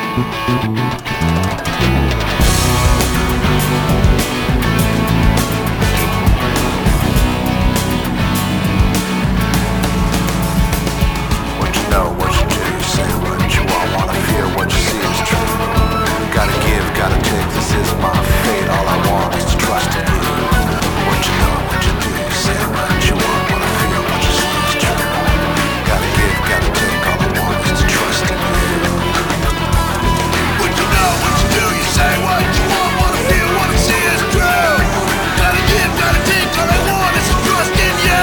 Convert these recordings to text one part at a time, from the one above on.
What you know, what you do, you say what you want, wanna feel what you see is true. Gotta give, gotta take, this is my fate. All I want is to trust in you. What you know, what you do, you say what you want, wanna feel what you see is true. Gotta give, gotta take, all I want is to trust in you. What you know, what you do, you say what you want, wanna feel what you see is true. Gotta give, gotta take, all I want is to trust in you.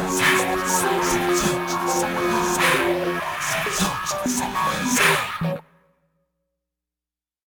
Thank you.